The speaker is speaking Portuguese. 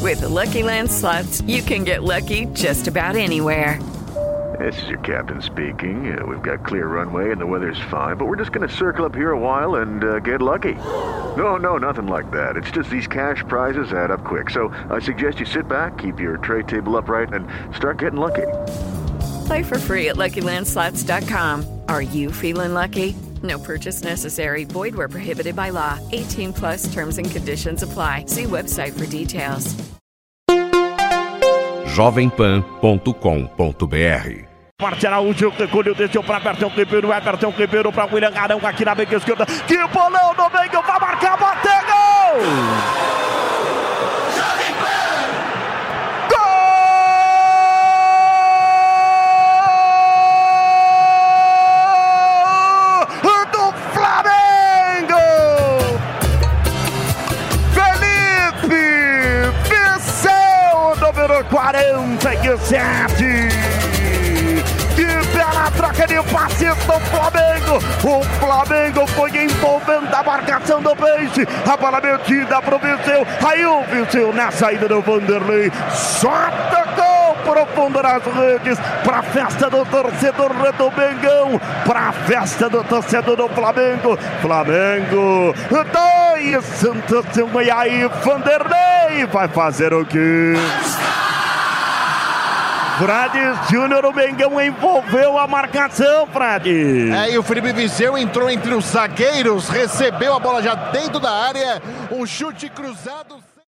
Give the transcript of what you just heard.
With the Lucky Land Slots, you can get lucky just about anywhere. This is your captain speaking. We've got clear runway and the weather's fine, but we're just going to circle up here a while and get lucky. No, nothing like that. It's just these cash prizes add up quick. So I suggest you sit back, keep your tray table upright, and start getting lucky. Play for free at LuckyLandSlots.com. Are you feeling lucky? No purchase necessary. Void where prohibited by law. 18 plus terms and conditions apply. See website for details. jovempan.com.br. Parte Araújo, recolheu, deixou para Everton Ribeiro para William Arão, aqui na meia esquerda, que bolão no meio, vai marcar, bateu, gol! Gol do Flamengo! Felipe venceu, número 47! Na troca de passes do Flamengo, o Flamengo foi envolvendo a marcação do Peixe, a bola metida pro Viseu, aí o Viseu na saída do Vanderlei, só tocou profundo nas redes, pra festa do torcedor do Mengão, pra festa do torcedor do Flamengo, 2, Santos 1, e aí Vanderlei vai fazer o quê? Frade Júnior, o Mengão envolveu a marcação, Frade. E o Felipe Viseu entrou entre os zagueiros, recebeu a bola já dentro da área, um chute cruzado.